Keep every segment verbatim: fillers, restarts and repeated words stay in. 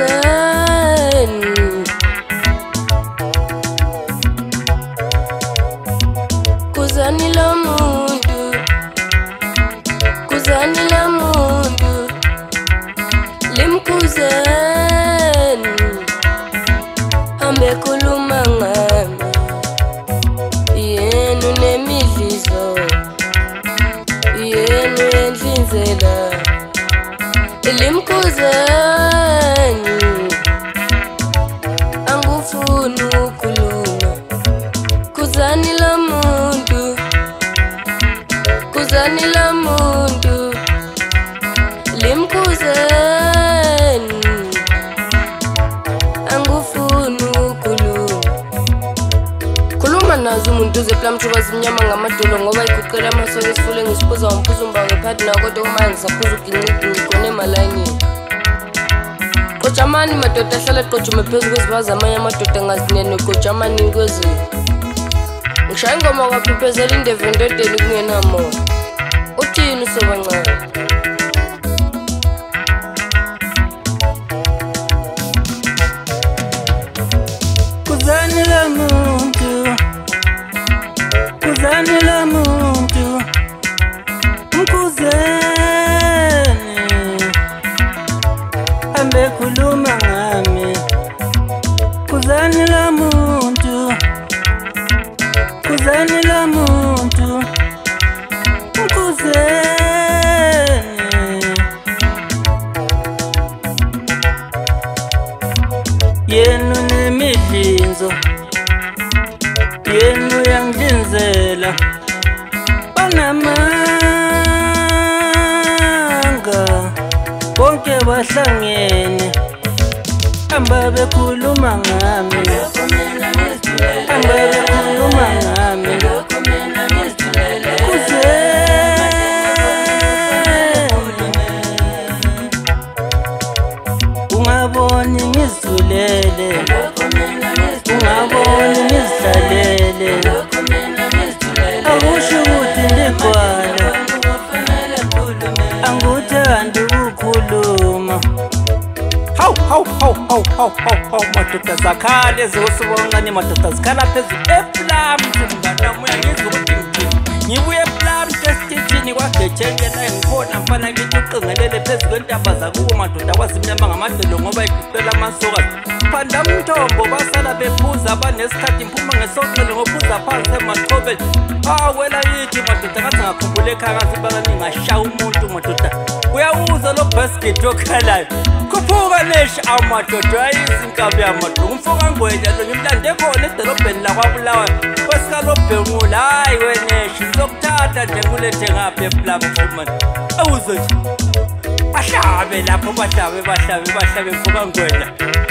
Limkhuzeni Kuzani la mundu Kuzani la mundu Limkhuzeni Hambe khuluma ngami Yenu nemidlizo Yenu yendlinzela Limkhuzeni angufuni ukhuluma Kuzani la muntu Kuzani la muntu Limkhuzeni angufuni ukhuluma Khuluma nazo umuntu zepla mthuba zimnyama ngamadolo ngoba iguqela amasoka esifule ngisiphuza wamphuza umbango phakathi na kodwa uma ngisaphuza uginqiki ngigone emalayini Kojamani madoda ahlala qojume phezu kwezibaza amanye amadoda engazinene kojamani kwezi Ngishaya ingoma kwaphiphezela indeve endodeni kungenamoya Uthini usobancane Kuzani la muntu Kuzani la muntu Mkhuzeni Hambe khuluma ngami Kuzani la muntu Kuzani la muntu Mkhuzeni Yenu nemidlinzo Yenu yangidlinzela Banamanga Bonke bahlangene Hamba bekhuluma ngami Hamba bekhuluma ngami Ungaboni ngizulele Ungaboni ngizihlalele Akusho ukuthi ndigcwala Angikuthandi ukukhuluma Hawu hawu hawu hawu hawu hawu madoda zakhale zosibonqane madoda zikhala phezulu eplamu mngana moya ngizwe ukuthi ngibuye eplamu sesithini kwagejekela ngikhona mfana ngithi uqingelele phezulu kwentaba zakubo madoda kwazimnyama ngamadolo ngoba iqela amasoka phanda umthombo basala bephuza banesikhathi mphuma ngesoqele ngophuza phansi emathobeni awela yithi madoda ngathi ngakhumbule ekhaya ngazibala ningashaya umuntu madoda uyawuza lo basket okhalayo kuphuka leshi amadoda ayizinkabi yamadoda umfoka ngwenya lo ngimlande khona edolobheni lakwabulawa kwesikaloBhengula hayi weneshi ngizokuthatha nje kulethe ngapha ePlamthumani awuze nje bahlabe lapho bahlabe bahlabe bahlabe mfoka ngwenya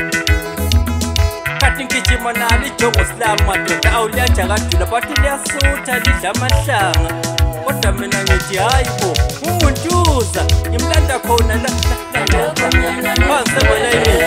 kathi ngijima nalo ijongo silamu madoda awuliyaja kadula bathi liyasutha lidla amahlanga kodwa mina ngithi hayi bo umuntuza ngimlanda khona la phansi emalayini